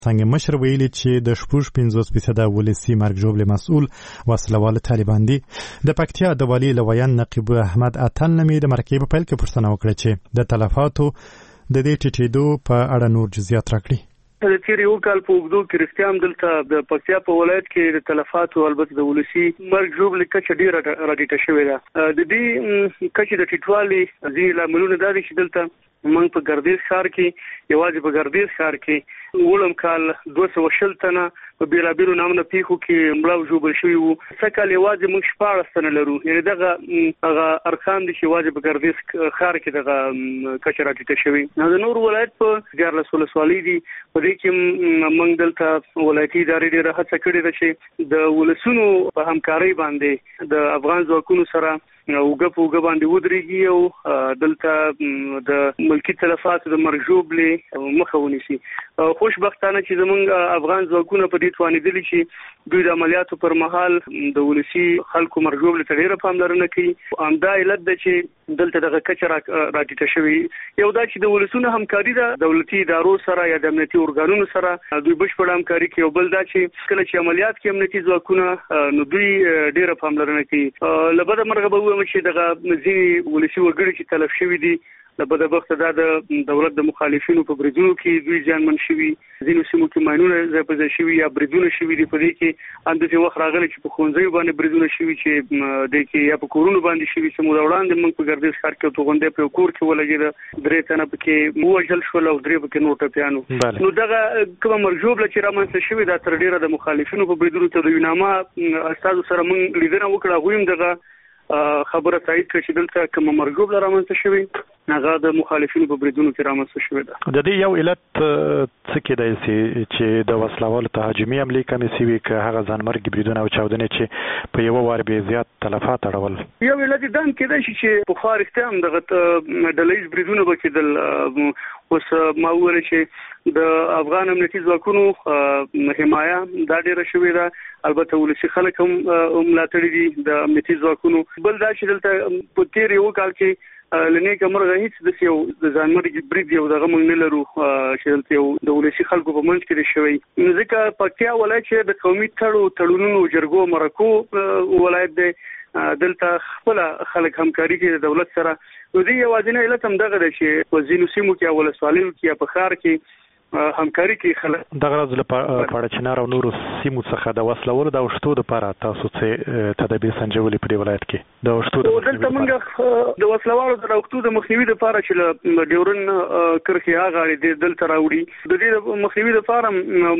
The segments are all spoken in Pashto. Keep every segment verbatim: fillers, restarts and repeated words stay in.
څنګه مشر ویلي چې د شپږ پنځوس فیصده ولسي مرګ ژوبلې مسؤل وسلوال طالبان دي. د پکتیا د والي لویان نقیب احمد اتل نمي د مرکې په پیل کې پوښتنه وکړه چې د تلفاتو د دې ټیټېدو په اړه نور جزئیات راکړي. د تیر یو کال په اوږدو کې رښتیا هم دلته د پکتیا په ولایت کې د تلفاتو البته د ولسي مرګ ژوبلې کچه ډېره راټیټه شوې ده. د دې کچې د ټیټوالي ځینې لاملونه دا دي چې دلته موږ په ګردیز ښار کې یوازې په ګردیز ښار کې اوولم کال دوه سوه شل تنه په بېلابېلو نامونو پیښو کې مړه او ژوبل شوي وو. څه کال یوازې موږ شپاړس تنه لرو. یعنې دغه هغه ارقام دي چې یوازې په ګردیز ښار کې دغه کچه راټیټه شوې. د نور ولایت په دیارلس ولسوالۍ دي، په دې کې موږ دلته ولایتي ادارې ډېره هڅه کړې ده چې د ولسونو په همکارۍ باندې د افغان ځواکونو سره اوږه په اوږه باندې ودرېږي او دلته د ملکي تلفاتو د مرګ ژوبلې مخه ونیسي. خوشبختانه چې زموږ افغان ځواکونه په دې توانېدلي چې دوی د عملیاتو پر مهال د ولسي خلکو مرګ ژوبلې ته ډېره پاملرنه کوي. همدا علت ده چې دلته دغه کچه راټیټه شوې. یو دا چې د ولسونو همکاري ده دولتي ادارو سره یا د امنیتي ارګانونو سره دوی بشپړه همکاري کوي. او بل دا چې کله چې عملیات کې امنیتي ځواکونه نو دوی ډېره پاملرنه کوي. له بده مرغه به ووایم چې دغه ځینې ولسي وګړي چې تلف شوي دي د بدبخته دا د دولت د مخالفینو په بریدونو کې دوی زیانمن شوي، ځینو سیمو کې ماینونه ځای په ځای شوي یا بریدونه شوي دي. په دې کې همداسې وخت راغلی چې په ښوونځیو باندې بریدونه شوي چې دې کې یا په کورونو باندې شوي. چې موده وړاندې موږ په ګردیز ښار کې توغندۍ په یو کور کې ولګېده، درې تنه پکې ووژل شول او درې پکې نور ټپیان. نو دغه کومه مرګ ژوبله چې رامنځته شوې دا تر ډېره د مخالفینو په بریدونو ته د یوناما استازو سره موږ لیدنه وکړه. هغوی هم دغه خبره تایید کړه چې دلته کومه مرګ ژوبله رامنځته شوې هغه د مخالفینو په بریدونو کې رامنځته شوې ده. د دې یو علت څه کېدای شي چې د وسلوالو تهاجمي حملې کمې شوي که هغه ځانمرګي بریدونه او چاودنې چې په یوه وار بې زیات تلفات اړول؟ یو علت دا هم کېدای شي چې پخوا رښتیا هم دغه ډله ییز بریدونه به کېدل. اوس ما وویل چې د افغان امنیتي ځواکونو حمایه دا ډېره شوې ده. البته ولسي خلک هم ملاتړي دي د امنیتي ځواکونو. بل دا چې دلته په تیر یو کال کې لنیکه مرغه هیڅ د یو د ځانمرګي برید یو دغه موږ نه لرو چې دلته یو د ولسي خلکو په منځ کې دی شوی. ځکه پکتیا ولایت چې د قومي تړو تړونونو جرګو مرکو ولایت دی، دلته خپل خلک همکاري کوي د دولت سره. نو دې یوازینی علت هم دغه دی چې په ځینو سیمو کې او ولسوالیو کې یا په ښار کې همکاري کوي خلک. دغه راز له پاړچنار او نورو سیمو څخه د وسلوالو د اوښتو دپاره تاسو څه تدابیر سنجولې په دې ولایت کې د اوښتو د دلته موږ د وسلوالو د اوښتو د مخنیوي دپاره چې له ډیورن کرښې هغاړې دې دلته راوړي. د دې مخنیوي دپاره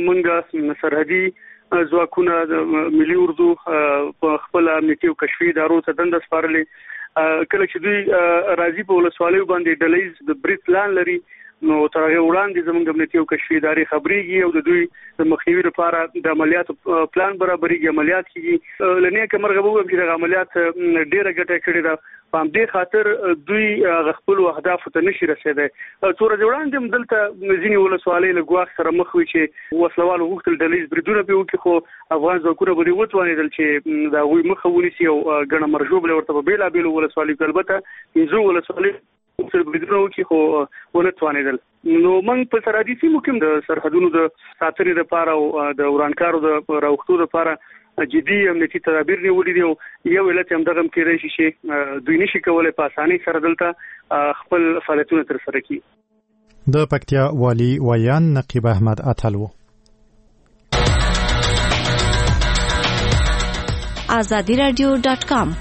موږ سرحدي ځواکونه د ملي اردو په خپل امنیتي او کشفي ادارو ته دنده سپارلې. کله چې دوی راځي په ولسوالیو باندې ډله ییز د برید پلان لري نو تر هغه وړاندې زموږ امنیتي او کشفي ادارې خبرېږي او د دوی د مخنیوي لپاره د عملیاتو پلان برابرېږي، عملیات کېږي. له نیکه مرغه به ووایم چې دغه عملیات ډېره ګټه کړې ده. په همدې خاطر دوی هغه خپلو اهدافو ته نشي رسېدی. څو ورځې وړاندې هم دلته ځینې ولسوالۍ له ګواښ سره مخ وي چې وسلوالو غوښتل ډله ییز بریدونه پرې وکړي، خو افغان ځواکونه به دې وتوانېدل چې د هغوی مخه ونیسي او ګڼه مرګ ژوبله ورته په بېلابېلو ولسوالیو کې البته پنځو ولسوالیو بریدونه وکړي خو ونه توانېدل. نو موږ په سرحدي سیمو کې د سرحدونو د ساتنې لپاره او د ورانکارو د راوښتو لپاره جدي امنیتي تدابیر نیولي دي. او یو علت هم دغه هم کېدای شي چې دوی نشي کولی په اسانۍ سره دلته خپل فعالیتونه ترسره کړي. د پکتیا والي ویان نقیب احمد اتل و. آزادی رادیو ډاټ کام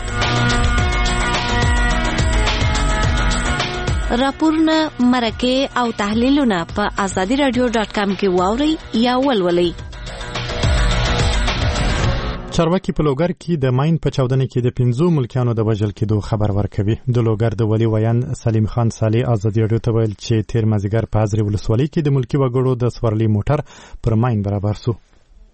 راپورونه، مرکې او تحلیلونه په آزادی رادیو ډاټ کام کې واورئ یا ولولئ. چارواکي په لوګر کې د ماین په چاودنه کې د پنځو ملکیانو د وژل کېدو خبر ورکوي. د لوګر د والي ویان سلیم خان صالح آزادي رادیو ته ویل چې تیر مازدیګر په ازرې ولسوالۍ کې د ملکي وګړو د سورلي موټر پر ماین برابر سو.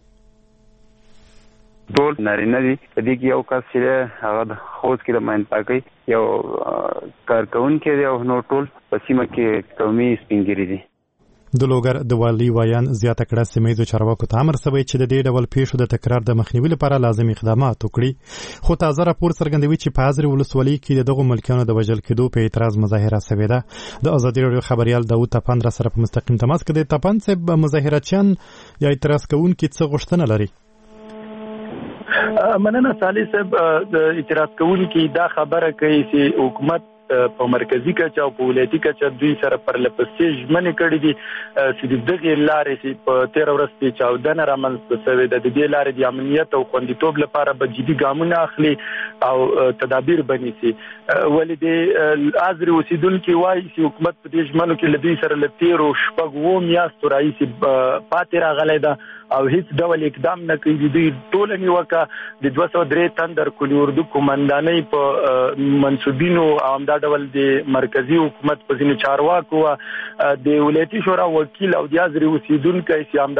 ټول نارینه دي. په دې کې یو کس چې هغه د خوست کې د ماین پاکۍ یو کارکوونکی دی او نور ټول په سیمه کې قومي سپین ږیري دي. د لوګر د والي وایان زیاته کړه سیمه ییزو چارواکو ته امر شوی چې د دې ډول پیښو د تکرار د مخنیوي لپاره لازم اقدامات وکړي. خو تازه راپور څرګندوي چې په ازرې ولسوالۍ کې دغه ملکیانو د وژل کېدو په اعتراض مظاهره شوې ده. د ازادي راډیو خبريال داوود تپان را سره په مستقیم تماس کې دی. تپان صاحب، مظاهرچیان یا اعتراض کوونکي څه غوښتنه لري؟ مننه صالح صاحب. د اعتراض کوونکي دا خبره کوي چې حکومت په مرکزی کچه او په ولایتي کچه دوی سره پرلپسې ژمنې کړې دي چې د دغې لارې چې په تېره ورځ کې چاودنه رامنځته شوې ده، د دې لارې د امنیت او خوندیتوب لپاره به جدي ګامونه اخلي او تدابیر به نیسي. ولې د ازرې اوسېدونکي وایي چې حکومت په دې ژمنو کې له دوی سره له تېرو شپږ اووه میاشتو راهیسې پاتې راغلی ده او هیڅ ډول اقدام نه کوي. دوی ټوله نیوکه د دوه سوه درې تن درکلي اردو قومندانۍ په منصوبینو او همدا ډول د مرکزی حکومت په ځینو چارواکو د ولایتي شورا وکیل او د ازرې اوسېدونکی چې همدا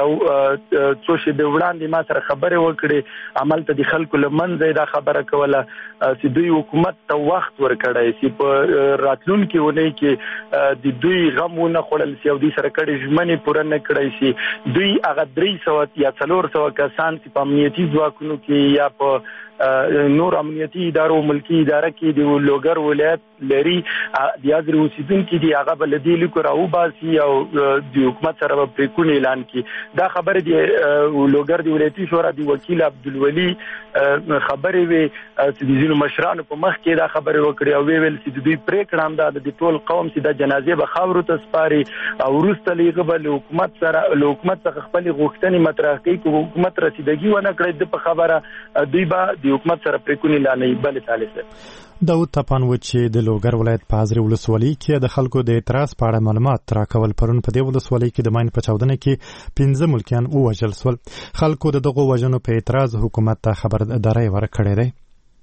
څو شېبې وړاندې ما سره خبرې وکړې، همالته د خلکو له منځه دا خبره کوله چې دوی حکومت ته وخت ورکړی چې په راتلونکي اونۍ کې د دوی غم ونه خوړل شي او دوی سره کړې ژمنې پوره نه کړی شي. دوی هغه درې سوه یا څلور سوه کسان چې په امنیتي ځواکونو کې یا په نور امنیتي ادارو ملکی اداره کې د لوګر ولایت لري د ازرې اوسېدونکي دي، هغه به له دې لیکو راوباسي او د حکومت سره به پرېکون اعلان کړي. دا خبرې د لوګر د ولایتي شورا د وکیل عبدالولي خبرې وې چې د ځینو مشرانو په مخ کې دا خبرې وکړې او ویل چې دوی پرېکړه همدا ده د ټول قوم چې د جنازې به خاورو ته سپاري او وروسته له هغه به له حکومت سره له حکومت څخه خپلې غوښتنې مطرح کوي. که حکومت رسیدګي ونه کړي د په خبره دوی به د حکومت سره پرېکون اعلانوي. بلې طالب داود تپان و چې د لوګر ولایت په ازرې ولسوالۍ کې د خلکو د اعتراض په اړه معلومات راکول. پرون په دې ولسوالۍ کې د ماین په چاودنه کې پنځه ملکیان ووژل شول. خلکو د دغو وژنو په اعتراض حکومت ته خبرداری ورکړې ده.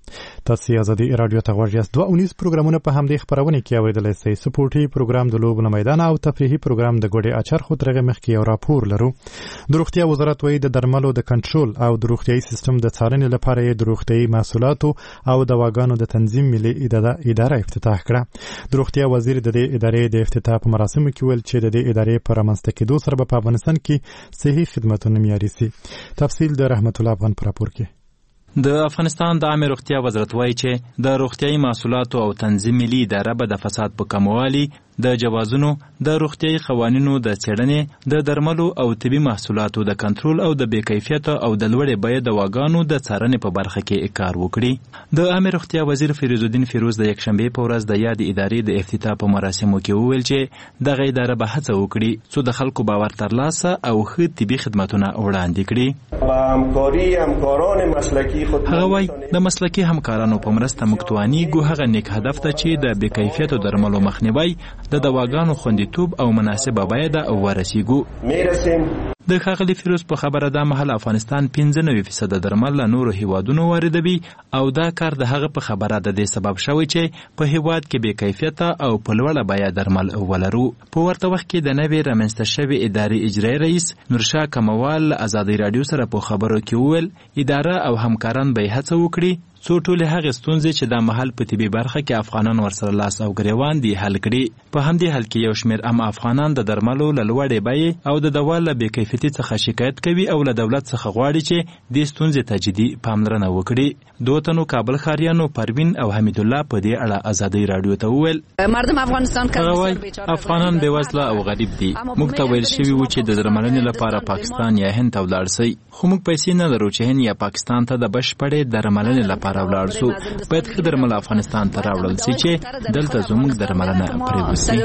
تاسو ازادي رادیو ته غوږ یاست. دوه اونیز پروګرامونه په همدې خبرونه کې اوریدلای شئ. سپورټي پروګرام د لوبو میدان او تفریحي پروګرام د ګوډې اچر خو ترغه مخ کې یو راپور لرو. د روغتیا وزارت وایي د درملو د کنټرول او د روغتیايي سیستم د څارنې لپاره د روغتیايي محصولاتو او دواګانو د تنظیم ملي اداره افتتاح کړه. د روغتیا وزیر د دې ادارې د افتتاح په مراسمو کې ویل چې د دې ادارې پر رامنځته کېدو سره په افغانستان کې صحي خدماتونه معیاري شي. تفصیل د رحمت الله افغان پر راپور کې. د افغانستان د عامه روغتیا وزارت وایي چې د روغتیايي محصولاتو او تنظیم ملي اداره به د فساد په کموالي، د جوازونو، د روغتیايي قوانینو د څېړنې، د درملو او طبي محصولاتو د کنټرول او د بې کیفیته او د لوړې بیې دواګانو د څارنې په برخه کې کار وکړي. د عامه روغتیا وزیر فیروز الدین فیروز د یکشنبې په ورځ د یاد ادارې د افتتاح په مراسمو کې وویل چې دغه اداره به هڅه وکړي څو د خلکو باور ترلاسه او ښه طبي خدمتونه وړاندې کړي. هغه وایي د مسلکي همکارانو په مرسته موږ توانیږو هغه نیک هدف ته چې د بې کیفیته درملو مخنیوی، د دواګانو خوندیتوب او مناسبه بیه ده ورسیږو. د ښاغلي فیروز په خبره دا مهال افغانستان پنځه نوي فیصده درمل له نورو هیوادونو واردوي او دا کار د هغه په خبره د دې سبب شوی چې په هیواد کې بې کیفیته او په لوړه بیه درمل ولرو. په ورته وخت کې د نوې رامنځته شوې ادارې اجرایي رئیس نورشاه کموال له ازادي راډیو سره په خبرو کې وویل اداره او همکاران به هڅه وکړي څو ټولې هغې ستونزې چې دا مهال په طبي برخه کې افغانان ورسره لاس او ګریوان دي حل کړي. په همدې حال کې یو شمېر عام افغانان د درملو له لوړې بیې او د دوا له بې کیفیتي څخه شکایت کوي او له دولت څخه غواړي چې دې ستونزې ته جدي پاملرنه وکړي. دوه تنو کابل ښاریانو پروین او حمید الله په دې اړه ازادي راډیو ته وویل مردم افغانستان افغانان بېوزله او غریب دي. موږ ته ویل شوي وو چې د درملنې لپاره پاکستان یا هند ته ولاړ شئ، خو موږ پیسې نه لرو چې هند یا پاکستان ته د بشپړې درملنې لپاره ولاړ شو. باید ښه درمل افغانستان ته راوړل شي چې دلته زموږ درملنه پرېوځي.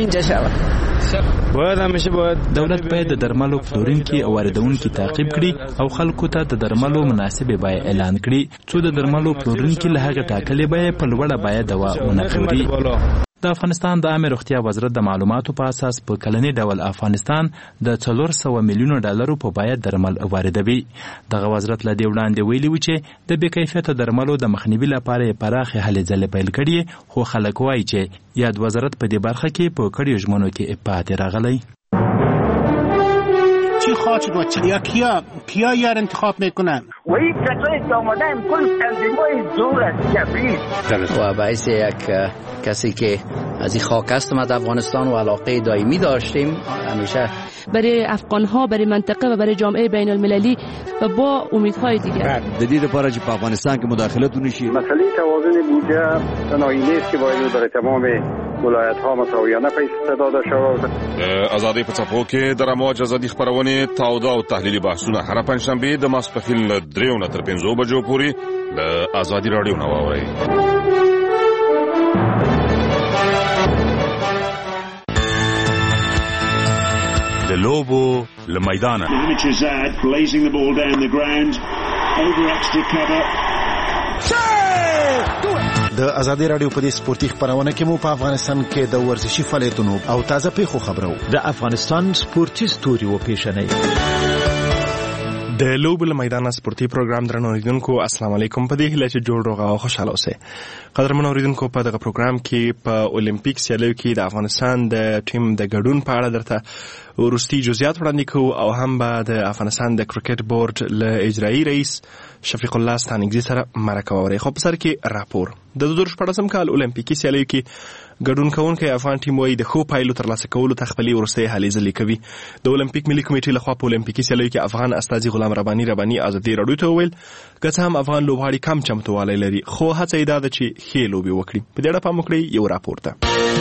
دولت باید د درملو پلورونکي او واردونکي تعقیب کړي او خلکو ته د درملو مناسبې بیې اعلان کړي څو د درملو پلورونکي له هغې ټاکلې بیې په لوړه بیه دوا ونه پلوري. د افغانستان د عامه روغتیا وزارت د معلوماتو په اساس په کلني ډول افغانستان د څلور سوه میلیونو ډالرو په بیه درمل واردوي. دغه وزارت له دې وړاندې ویلي و چې د بې کیفیته درملو د مخنیوي لپاره یې پراخې هلې ځلې پیل کړي، خو خلک وایي چې یاد وزارت په دې برخه کې په کړیو ژمنو کې پاتې راغلی. چی خواهد شد و چی یا کیا کیا یار انتخاب میکنن و این کسایی که آمدن کل تنظیمای زور است کبیر و باعث یک کسی که از این خاک هستم از افغانستان و علاقه دائمی داشتیم همیشه برای افغان‌ها، برای منطقه و برای جامعه بین المللی و با امیدهای دیگر. د دې لپاره چې په افغانستان کې مداخلت ونشي. مسئله توازن بودجه تنهایی نیست که باید برای تمام ولایت‌ها مساویانه پیسې داده شود. آزادی په څپو کې د رموج ازادي خبرونه تاوده او تحلیلي بحثونه هر پنځشنبه د ماسپښین له دریو نه تر پنځو بجو پورې د آزادي رادیو نه واورئ. د لوبو له میدانه د ازادي رادیو په دې سپورتي خبرونه کې مو په افغانستان کې د ورزشي فعالیتونو او تازه پیښو خبرو د افغانستان سپورتي ستوري او پیښنې د لوبو له میدان سپورتي پروګرام درنو اوریدونکو السلام علیکم. په دې هیله چې جوړ روغ او خوشاله اوسئ. قدرمن اوریدونکو په دغه پروګرام کې په اولمپیک سیالیو کې د افغانستان د ټیم د ګډون په اړه درته ورستي جزئیات وړاندې کوو او هم به د افغانستان د کرکټ بورډ له اجرایي رئیس شفیق الله ستانکزي سره مرکه واورئ. خو په سر کې راپور د دوه زره شپاړسم کال اولمپیکي سیالیو کې ګډون کوونکی افغان ټیم وايي د ښو پایلو ترلاسه کولو ته خپلې وروستۍ هلې ځلې کوي. د اولمپیک ملي کمیټې لخوا په اولمپیکي سیالیو کې افغان استازي غلام رباني رباني ازادي راډیو ته وویل که څه هم افغان لوبغاړي کم چمتووالی لري خو هڅه یې دا ده چې ښې لوبې وکړي. په دې اړه پام وکړئ یو راپور ته.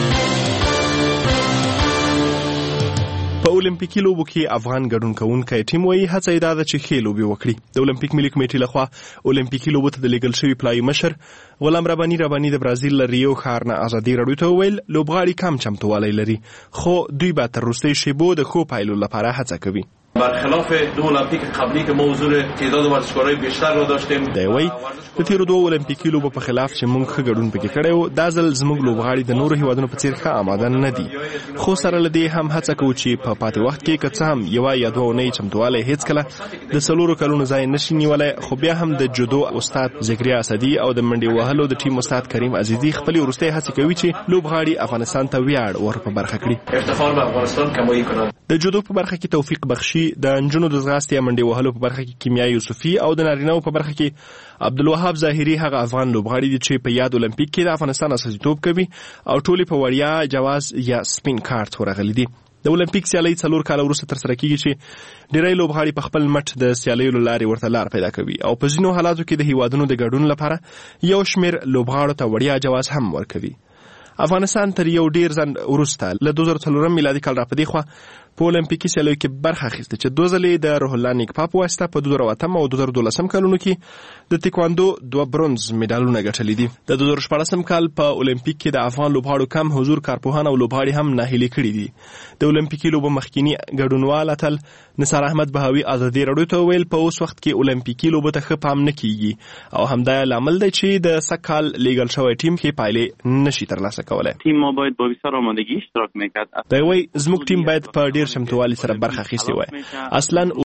په اولمپیکي لوبو کې افغان ګډون کوونکی ټیم وايي هڅه یې دا ده چې ښې لوبې وکړي. د اولمپیک ملي کمیټې لخوا اولمپیکي لوبو ته د لیږل شوي پلایي مشر غلام رباني رباني د برازیل له ریو ښار نه ازادي راډیو ته وویل لوبغاړي کم چمتووالی لري خو دوی به تر وروستۍ شیبو د ښو پایلو لپاره هڅه کوي. برخلاف دو المپیک قبلی که ما حضور تعداد ورزشکارای بیشتر را داشتیم. دی وی د تیرو دوه اولمپیکي لوبو په خلاف چې موږ ښه ګډون پکې کړی و دا ځل زموږ لوبغاړي د نورو هیوادونو په څیر ښه آماده نه دي خو سره له دې هم هڅه کوو چې په پاتې وخت کې که څه هم یوه یا دوه اونۍ چمتووالی هیڅکله د څلورو کلونو ځای نشي نیولی. خو بیا هم د جودو استاد زکریا اسدي او د منډې وهلو د ټیم استاد کریم عزیزي خپلې وروستۍ هڅې کوي چې لوبغاړي افغانستان ته ویاړ ور په برخه کړي. افتخار به افغانستان کمایی کنند. د جودو په برخه کې توفیق بخشي، د نجونو د ځغاستې یا منډې وهلو په برخه کې کیمیا یوسفي او د نارینه‌و په برخه کې عبدالوهاب ظاهري هغه افغان لوبغاړي دي چې په یاد اولمپیک کې د افغانستان استازیتوب کوي او ټولې په وړیا جواز یا سپین کارت ورغلي دي. د اولمپیک سیالۍ څلور کاله وروسته ترسره کیږي چې ډېری لوبغاړي په خپل مټ د سیالیو له لارې ورته لار پیدا کوي او په ځینو حالاتو کې د هیوادونو د ګډون لپاره یو شمېر لوبغاړو ته وړیا جواز هم ورکوي. افغانستان تر یو ډیر ځنډ وروسته له دوه زره څلورم میلادي کال راپدې خوا په اولمپیکي سیالیو کې برخه اخیسته چې دوه ځلې د روح الله نیکپا په واسطه په دوه زره اتم او دوه زره دولسم کلونو کې د تکواندو دوه برونز مډالونه ګټلي دي. د دوه زره شپاړسم کال په اولمپیک کې د افغان لوبغاړو کم حضور کارپوهان او لوبغاړي هم ناهیلي کړي دي. د اولمپیکي لوبو مخکینی ګډونوال اتل نثار احمد بهاوي ازادي راډیو ته ویل په اوس وخت کې اولمپیکي لوبو ته ښه پام نه کیږي او همدا لامل دی چې د سکهال لیږل شوی ټیم کې پایلې نشي ترلاسه کولی. تیم ما باید با بیشتر آمادگی اشتراک میکرد. دی وایي زموږ ټیم باید په ډیر چمتووالي سره برخه اخیستې وای. اصلا